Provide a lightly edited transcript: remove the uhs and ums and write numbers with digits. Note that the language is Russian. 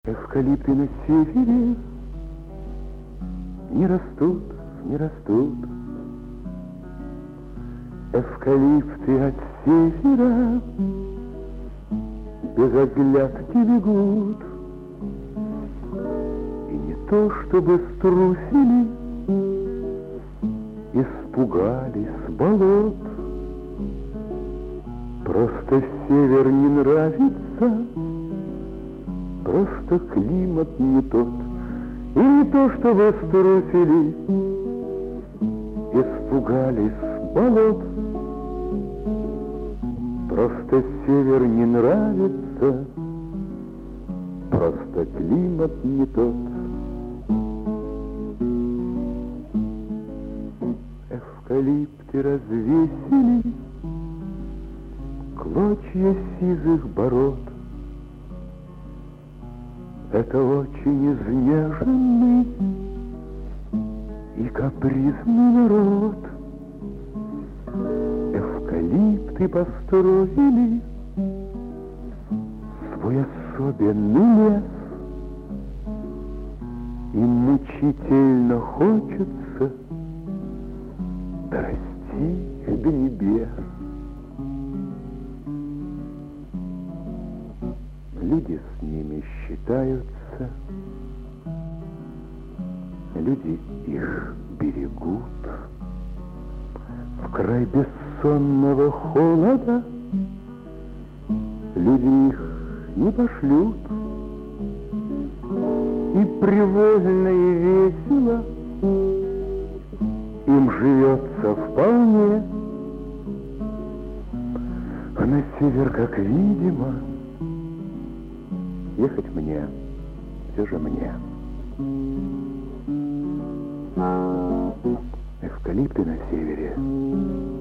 Эвкалипты на севере не растут, не растут. Эвкалипты от севера без оглядки бегут. И не то чтобы струсили, испугались болот. Просто север не нравится, просто климат не тот. И не то, что вы струсили, испугались болот. Просто север не нравится, просто климат не тот. Эвкалипты развесили клочья сизых бород. Это очень изнеженный и капризный народ. Эвкалипты построили свой особенный лес. Им мучительно хочется дорасти до небес. Люди с ними считаются, люди их берегут. В край бессонного холода люди их не пошлют. И привольно и весело им живется вполне. А на север, как видимо, ехать мне, все же мне. Эвкалипты на севере